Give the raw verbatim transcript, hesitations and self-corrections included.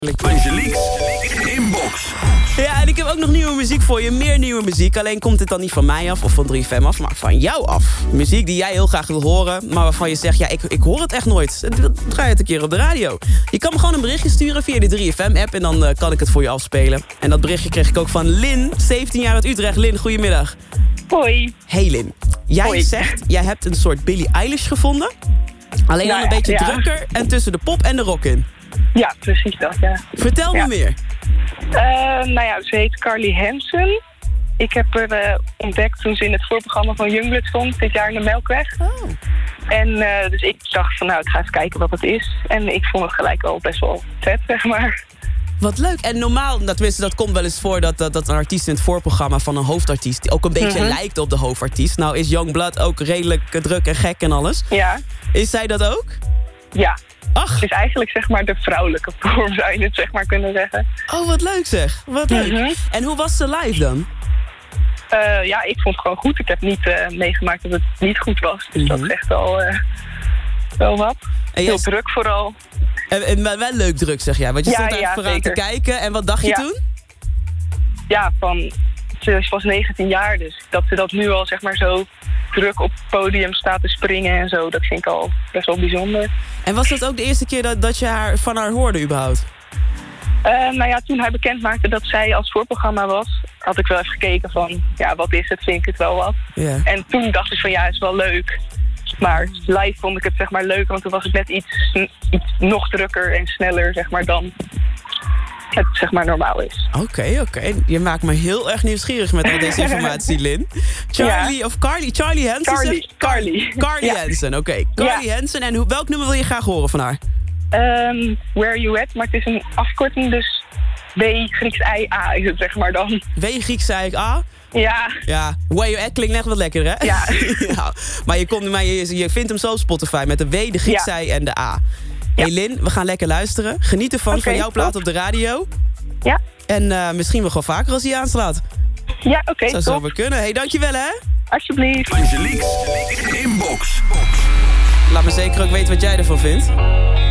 Angelique's Inbox. Ja, en ik heb ook nog nieuwe muziek voor je. Meer nieuwe muziek. Alleen komt het dan niet van mij af of van drie F M af, maar van jou af. Muziek die jij heel graag wil horen, maar waarvan je zegt, ja, ik, ik hoor het echt nooit. Dan ga je het een keer op de radio. Je kan me gewoon een berichtje sturen via de drie F M app en dan uh, kan ik het voor je afspelen. En dat berichtje kreeg ik ook van Lin, zeventien jaar uit Utrecht. Lin, goedemiddag. Hoi. Hey Lin, jij Hoi. zegt, jij hebt een soort Billie Eilish gevonden. Alleen dan Nou een ja, beetje ja. drukker en tussen de pop en de rock in. Ja, precies dat, ja. Vertel Ja. me meer. Uh, nou ja, ze heet Carly Hansen. Ik heb haar uh, ontdekt toen ze in het voorprogramma van Youngblood stond, dit jaar in de Melkweg. Oh. En uh, dus ik dacht van, nou, ik ga eens kijken wat het is. En ik vond het gelijk al best wel vet, zeg maar. Wat leuk. En normaal, nou, tenminste, dat komt wel eens voor dat, dat, dat een artiest in het voorprogramma van een hoofdartiest ook een beetje Mhm. lijkt op de hoofdartiest. Nou is Youngblood ook redelijk uh, druk en gek en alles. Ja, Is zij dat ook? ja. Ach, Het is eigenlijk zeg maar de vrouwelijke vorm, zou je het zeg maar kunnen zeggen. oh wat leuk zeg. Wat leuk. Mhm. En hoe was ze live dan? Uh, ja, ik vond het gewoon goed. Ik heb niet uh, meegemaakt dat het niet goed was. Dus dat Mhm. is echt wel, uh, wel wat. En, jij, Heel druk vooral. en, en wel wel leuk druk zeg jij, want je Ja, stond daar ja, vooraan te zeker. kijken. En wat dacht je Ja. toen? Ja, van, ze was negentien jaar, dus dat ze dat nu al zeg maar zo druk op het podium staat te springen en zo, dat vind ik al best wel bijzonder. En was dat ook de eerste keer dat, dat je haar, van haar hoorde überhaupt? Uh, nou ja, toen hij bekend maakte dat zij als voorprogramma was, had ik wel even gekeken van, ja, wat is het, vind ik het wel wat. Ja. En toen dacht ik van, ja, is wel leuk. Maar live vond ik het zeg maar leuk, want toen was het net iets, iets nog drukker en sneller, zeg maar, dan het zeg maar normaal is. Oké, oké. Je maakt me heel erg nieuwsgierig met al deze informatie, Lin. Charlie of Carly? Charlie Hansen? Carly, zeg- Carly. Carly Ja. Hansen, oké. Carly Ja. Hansen. En hoe, welk nummer wil je graag horen van haar? Um, where You At, maar het is een afkorting, dus W, Grieks I, A is het zeg maar dan. W, Grieks, zei ik A. Ja, Ja, Where You At klinkt echt wat lekker, hè? Ja. Ja, maar je, komt, maar je, je vindt hem zo op Spotify met de W, de Grieks Ja. I en de A. Ja. Hey Lin, we gaan lekker luisteren. Geniet ervan, Oké, van jouw plaat top. op de radio. ja, En uh, misschien wel gewoon vaker als hij aanslaat. ja, oké, Zou okay, zo top. wel kunnen. Hey, dankjewel hè. Alsjeblieft. Angelique's Inbox. Laat me zeker ook weten wat jij ervan vindt.